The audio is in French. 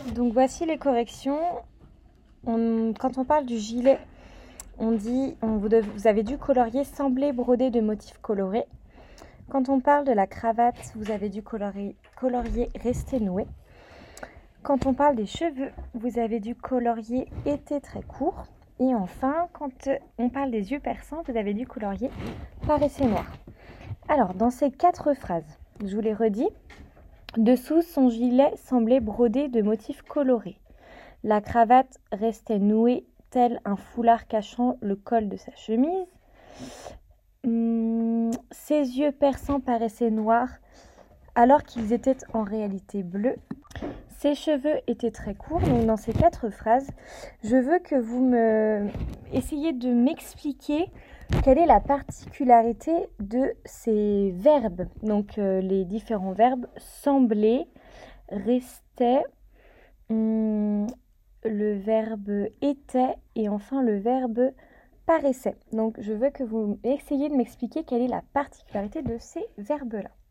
Donc voici les corrections. Quand on parle du gilet, on dit vous avez dû colorier semblé brodé de motifs colorés. Quand on parle de la cravate, vous avez dû colorier resté noué. Quand on parle des cheveux, vous avez dû colorier été très court. Et enfin, quand on parle des yeux perçants, vous avez dû colorier paraissait noir. Alors, dans ces 4 phrases, je vous les redis. Dessous, son gilet semblait brodé de motifs colorés. La cravate restait nouée tel un foulard cachant le col de sa chemise. Ses yeux perçants paraissaient noirs alors qu'ils étaient en réalité bleus. Ses cheveux étaient très courts. Donc dans ces 4 phrases, je veux que vous essayiez de m'expliquer quelle est la particularité de ces verbes. Donc les différents verbes sembler, restait, le verbe était et enfin le verbe paraissait. Donc je veux que vous essayiez de m'expliquer quelle est la particularité de ces verbes-là.